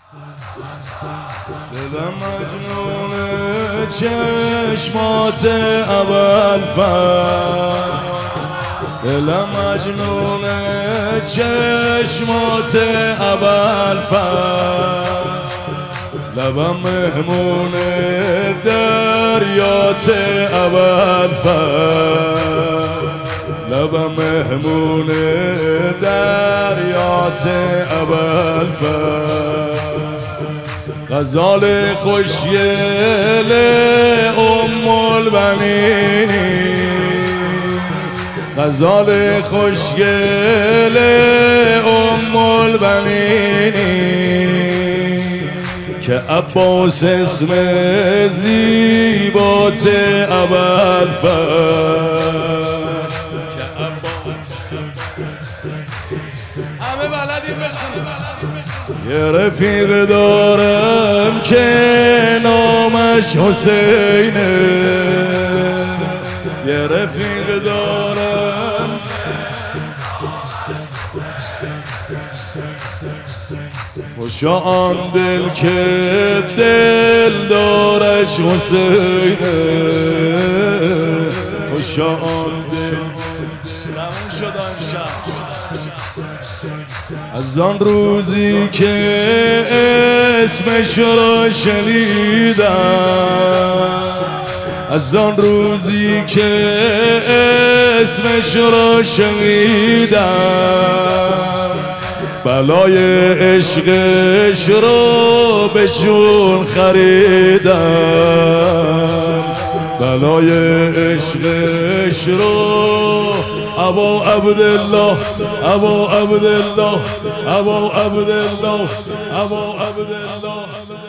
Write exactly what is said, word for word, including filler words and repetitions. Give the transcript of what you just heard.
دلم مجنون چشمات ابوالفضل، دلم مجنون چشمات ابوالفضل، لبم مهمون دریات ابوالفضل، لبم مهمون دریات ابوالفضل. غزال خوشگل ام البنین، غزال خوشگل ام البنین، که عباس اسم زیبات ابوالفضل، همه بلدیم بخونیم. یه رفیق دارم که نامش حسینه، یه رفیق دارم خوشا آن دل که دل دارش حسینه، خوشا آن دل تموم شد امشب. از آن روزی که اسمش را شنیدم، از آن روزی که اسمش را شنیدم، بلای عشقش رو به جون خریدم، بلای عشقش رو ابو عبدالله، ابو عبدالله، ابو عبدالله، ابو عبدالله.